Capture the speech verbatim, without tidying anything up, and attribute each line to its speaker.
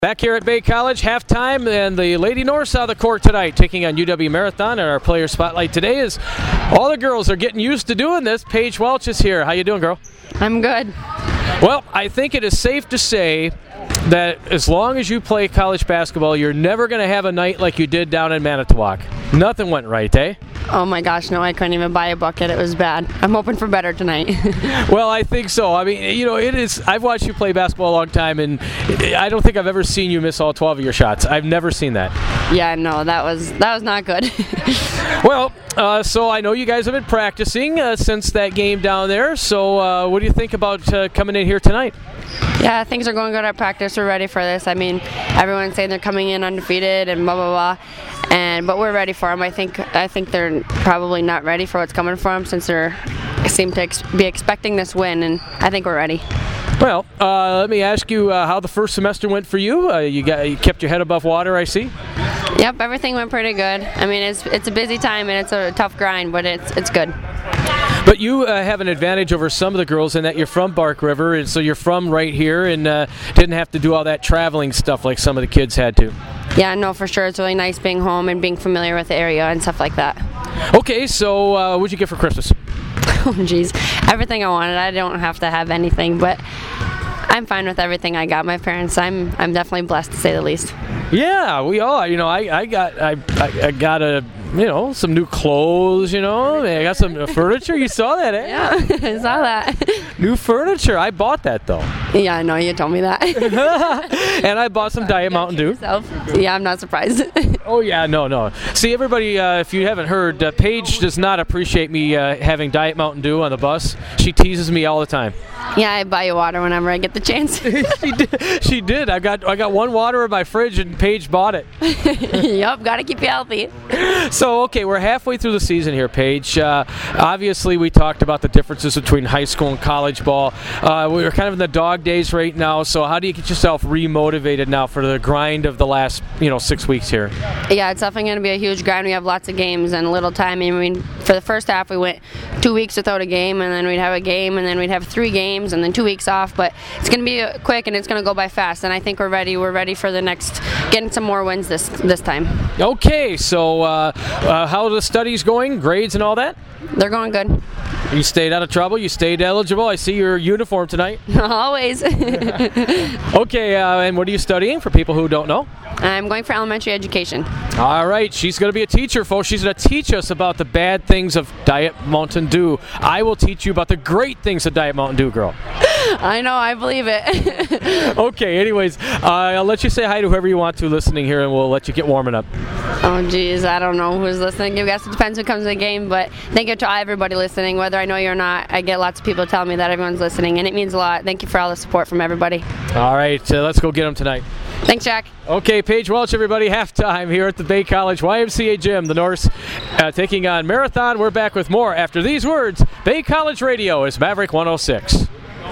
Speaker 1: Back here at Bay College, halftime, and the Lady Norse on the court tonight, taking on U W Marathon. And our player spotlight today is all the girls are getting used to doing this. Paige Welch is here. How you doing, girl?
Speaker 2: I'm good.
Speaker 1: Well, I think it is safe to say that as long as you play college basketball, you're never going to have a night like you did down in Manitowoc. Nothing went right, eh?
Speaker 2: Oh my gosh, no, I couldn't even buy a bucket. It was bad. I'm hoping for better tonight.
Speaker 1: Well, I think so. I mean, you know, it is. I've watched you play basketball a long time, and I don't think I've ever seen you miss all twelve of your shots. I've never seen that.
Speaker 2: Yeah, no, that was that was not good.
Speaker 1: Well, uh, so I know you guys have been practicing uh, since that game down there. So uh, what do you think about uh, coming in here tonight?
Speaker 2: Yeah, things are going good at practice. We're ready for this. I mean, everyone's saying they're coming in undefeated and blah, blah, blah. And, but we're ready for them. I think I think they're probably not ready for what's coming from them since they seem to ex- be expecting this win, and I think we're ready.
Speaker 1: Well, uh, let me ask you uh, how the first semester went for you. Uh, you, got, you kept your head above water, I see.
Speaker 2: Yep, everything went pretty good. I mean, it's it's a busy time and it's a tough grind, but it's it's good.
Speaker 1: But you uh, have an advantage over some of the girls in that you're from Bark River, and so you're from right here and uh, didn't have to do all that traveling stuff like some of the kids had to.
Speaker 2: Yeah, no, for sure. It's really nice being home and being familiar with the area and stuff like that.
Speaker 1: Okay, so uh, what'd you get for Christmas?
Speaker 2: Oh, geez. Everything I wanted. I don't have to have anything, but I'm fine with everything I got. My parents, I'm I'm definitely blessed to say the least.
Speaker 1: Yeah, we are. You know, I, I got I, I I got a you know some new clothes. You know, I got some furniture. You saw that, eh?
Speaker 2: Yeah, I saw that.
Speaker 1: New furniture. I bought that though.
Speaker 2: Yeah, I know. You told me that.
Speaker 1: And I bought some Diet Mountain Dew.
Speaker 2: Yourself. Yeah, I'm not surprised.
Speaker 1: Oh yeah, no, no. See, everybody, uh, if you haven't heard, uh, Paige does not appreciate me uh, having Diet Mountain Dew on the bus. She teases me all the time.
Speaker 2: Yeah, I buy you water whenever I get the chance.
Speaker 1: she did. She did. I got I got one water in my fridge, and Paige bought it.
Speaker 2: Yep, got to keep you healthy.
Speaker 1: So, okay, we're halfway through the season here, Paige. Uh, obviously, we talked about the differences between high school and college ball. Uh, we're kind of in the dog days right now, so how do you get yourself remotivated now for the grind of the last, you know, six weeks here?
Speaker 2: Yeah, it's definitely going to be a huge grind. We have lots of games and little time. I mean, for the first half, we went two weeks without a game, and then we'd have a game, and then we'd have three games, and then two weeks off. But it's going to be quick, and it's going to go by fast. And I think we're ready. We're ready for the next, getting some more wins this this time.
Speaker 1: Okay, so uh, uh, how are the studies going? Grades and all that?
Speaker 2: They're going good.
Speaker 1: You stayed out of trouble. You stayed eligible. I see your uniform tonight.
Speaker 2: Always.
Speaker 1: Okay, uh, and what are you studying for people who don't know?
Speaker 2: I'm going for elementary education.
Speaker 1: All right, she's going to be a teacher, folks. She's going to teach us about the bad things of Diet Mountain Dew. I will teach you about the great things of Diet Mountain Dew, girl.
Speaker 2: I know, I believe it.
Speaker 1: Okay, anyways, uh, I'll let you say hi to whoever you want to listening here, and we'll let you get warming up.
Speaker 2: Oh, geez, I don't know who's listening. I guess it depends who comes to the game, but thank you to everybody listening, whether I know you or not. I get lots of people telling me that everyone's listening, and it means a lot. Thank you for all the support from everybody.
Speaker 1: All right, uh, let's go get them tonight.
Speaker 2: Thanks, Jack.
Speaker 1: Okay, Paige Welch, everybody, halftime here at the Bay College Y M C A Gym. The Norse uh, taking on Marathon. We're back with more after these words. Bay College Radio is Maverick one oh six.